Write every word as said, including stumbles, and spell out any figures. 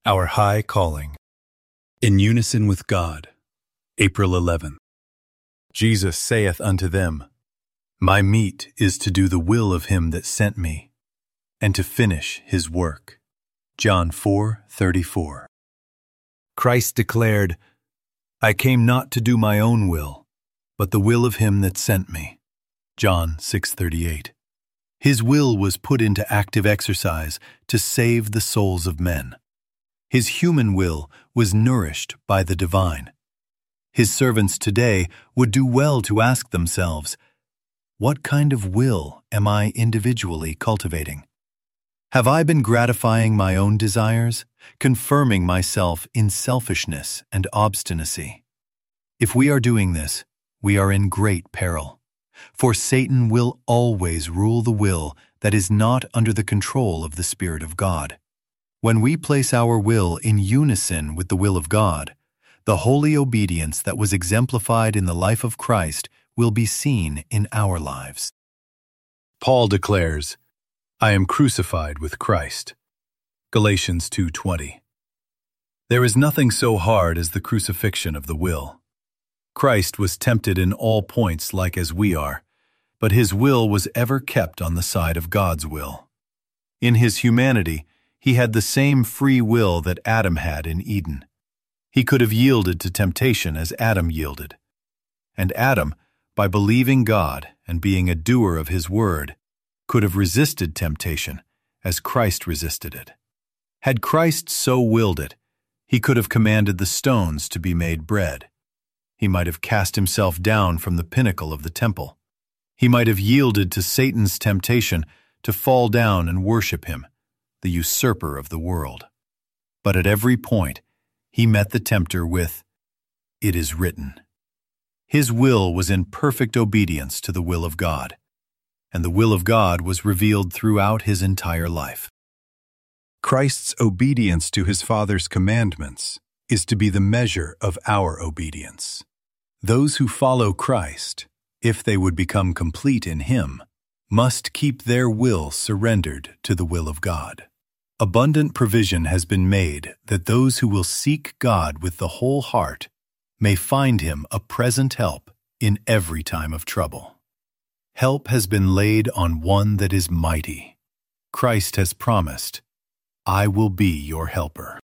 Our High Calling. In unison with God. April eleventh. Jesus saith unto them, My meat is to do the will of him that sent me, and to finish his work. John four thirty-four. Christ declared, I came not to do my own will, but the will of him that sent me. John six thirty-eight. His will was put into active exercise to save the souls of men. His human will was nourished by the divine. His servants today would do well to ask themselves, what kind of will am I individually cultivating? Have I been gratifying my own desires, confirming myself in selfishness and obstinacy? If we are doing this, we are in great peril, for Satan will always rule the will that is not under the control of the Spirit of God. When we place our will in unison with the will of God, the holy obedience that was exemplified in the life of Christ will be seen in our lives. Paul declares, I am crucified with Christ. Galatians two twenty. There is nothing so hard as the crucifixion of the will. Christ was tempted in all points like as we are, but his will was ever kept on the side of God's will. In his humanity, he had the same free will that Adam had in Eden. He could have yielded to temptation as Adam yielded. And Adam, by believing God and being a doer of his word, could have resisted temptation as Christ resisted it. Had Christ so willed it, he could have commanded the stones to be made bread. He might have cast himself down from the pinnacle of the temple. He might have yielded to Satan's temptation to fall down and worship him, the usurper of the world. But at every point, he met the tempter with, It is written. His will was in perfect obedience to the will of God, and the will of God was revealed throughout his entire life. Christ's obedience to his Father's commandments is to be the measure of our obedience. Those who follow Christ, if they would become complete in him, must keep their will surrendered to the will of God. Abundant provision has been made that those who will seek God with the whole heart may find him a present help in every time of trouble. Help has been laid on one that is mighty. Christ has promised, I will be your helper.